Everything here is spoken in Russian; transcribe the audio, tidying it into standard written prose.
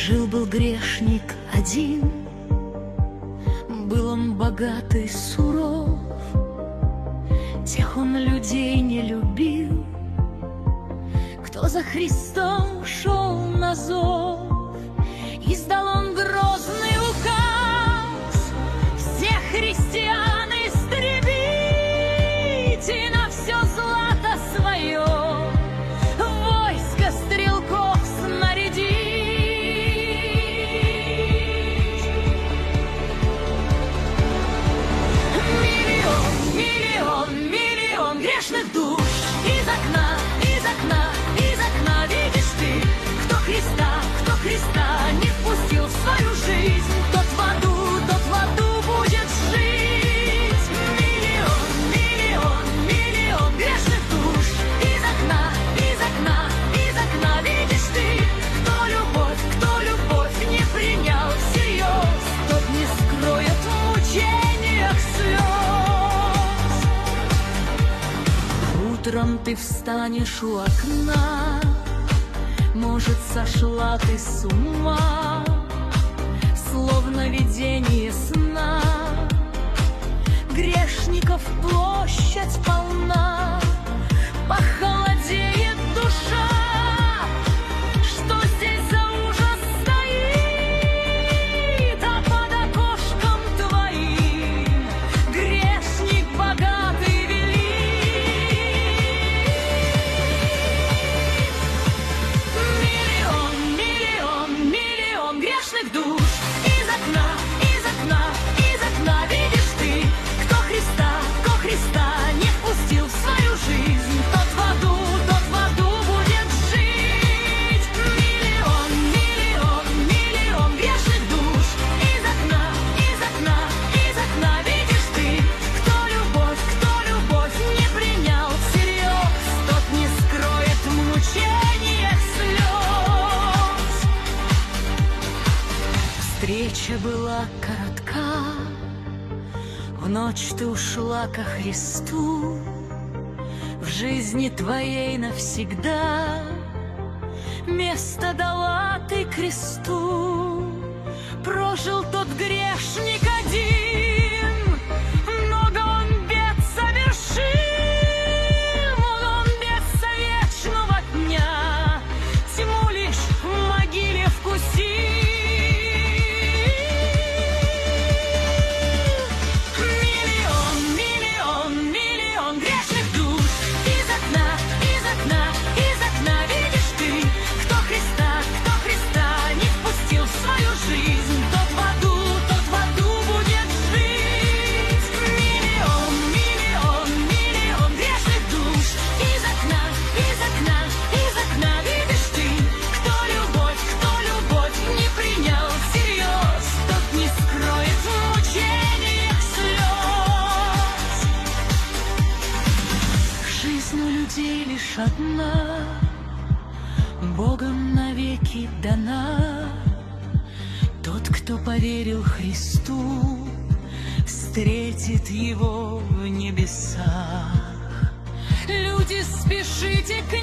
Жил-был грешник один, был он богатый, суров, тех он людей не любил, кто за Христом шел на зов. Издал он грозный указ: всех христиан истребить и на все злато свое войско стрелков снарядить. Миллион грешных душ из окна видишь ты, кто Христа не впустил в свою жизнь, тот в аду будет жить. Миллион грешных душ из окна видишь ты, кто любовь не принял всерьез, тот не скроет в мучениях слез. Утром ты встанешь у окна, может, сошла ты с ума, словно видение сна. Грешников площадь полна, похолодеет душа. Что здесь за ужас стоит, а под окошком твоим грешник богатый миллион грешных душ из окна видишь ты, кто Христа не впустил в свою жизнь, тот в аду будет жить. Миллион грешных душ из окна видишь ты, кто любовь не принял всерьез, тот не скроет в мучениях слез. Встреча была коротка, в ночь ты ушла ко Христу, в жизни твоей навсегда место дала ты кресту. Прожил тот грешник один, много он бед совершил, он без вечного дня тьму лишь в могиле вкусил. Лишь одна, Богом навеки дана. Тот, кто поверил Христу, встретит Его в небесах. Люди, спешите к